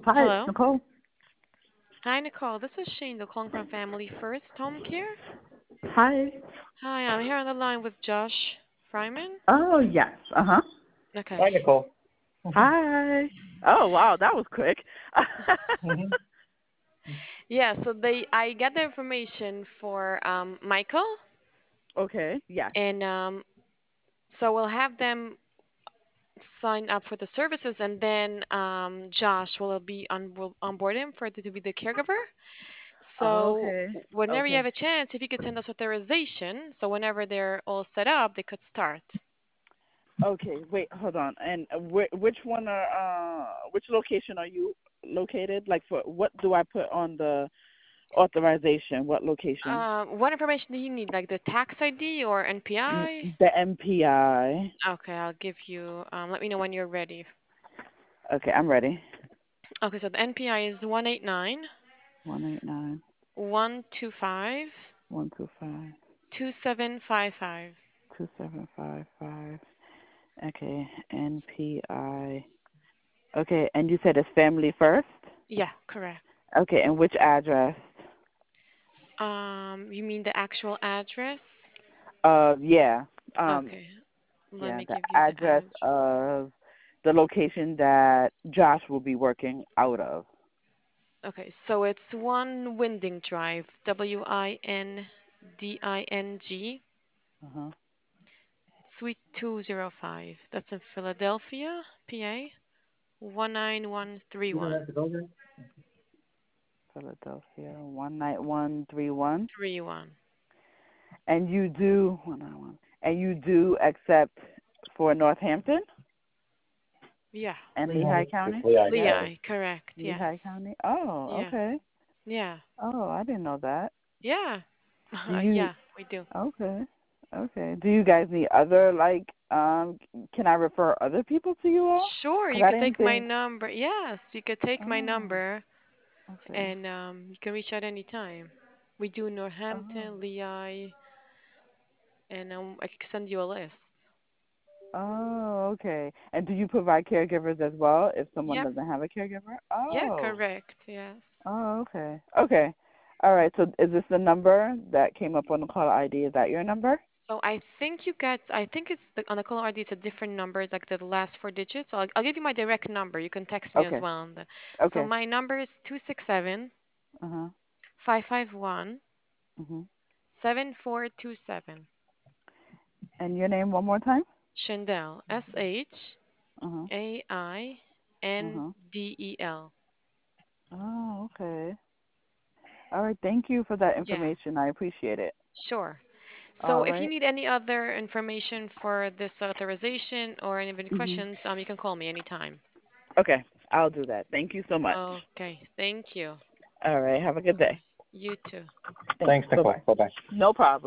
Hi, it's Hello. Nicole. Hi, Nicole. This is Shane, calling from Family First Home Care. Hi. Hi, I'm here on the line with Josh Fryman. Oh, yes. Uh-huh. Okay. Hi, Nicole. Hi. Oh, wow, that was quick. hmm Yeah, so I got the information for Michael, Okay, yes. and so we'll have them sign up for the services, and then Josh will onboard him to be the caregiver. So Okay, whenever you okay. have a chance, if you could send us authorization, so whenever they're all set up, they could start. Okay, wait, hold on. And which location are you located? Like, for what do I put on the authorization? What location? What information do you need, like the tax ID or NPI? The MPI. Okay, I'll give you. Let me know when you're ready. Okay, I'm ready. Okay, so the NPI is 189 125 125 2755. 2755. Okay, NPI. Okay, and you said it's family first? Yeah, correct. Okay, and which address? You mean the actual address? Yeah. Okay, let Yeah, me the give you the address address. of the location that Josh will be working out of. Okay, so it's 1 Winding Drive, Winding, Uh-huh. Suite 205. That's in Philadelphia, PA, You don't 19131. have to go there. Philadelphia 19131. 31. And you do 191. And you do accept for Northampton Yeah. and Lehigh Lehigh. County? Just Lehigh Yes. County. Lehigh, correct. Lehigh Yes. County? Oh, Yeah. okay. Yeah. Oh, I didn't know that. Yeah. Do you Yeah, we do. Okay. Okay. Do you guys need other can I refer other people to you all? Sure, Cuz you I could didn't take my think. number. Yes, you could take my Oh, number okay. and you can reach out anytime. We do Oh. Northampton, Lehigh, and I can send you a list. Oh, okay. And do you provide caregivers as well if someone Yep. doesn't have a caregiver? Yeah, Oh. correct. Yes. Oh, okay. Okay. All right. So is this the number that came up on the call ID? Is that your number? So I think it's on the caller ID, it's a different number. It's like the last 4 digits. So I'll give you my direct number. You can text me as Okay. well. So Okay. my number is 267 Uh-huh. 551 Mhm. 7427. And your name one more time? Shandel. Uh-huh. Uh-huh. Shaindel. Oh, okay. All right. Thank you for that Yeah, information. I appreciate it. sure. So All if you right. need any other information for this authorization or any Mhm. questions, you can call me anytime. Okay. I'll do that. Thank you so much. Okay, thank you. All right. Have a good Bye-bye. day. You too. Thanks. Thanks, Nicole. Bye-bye. Bye bye. No problem.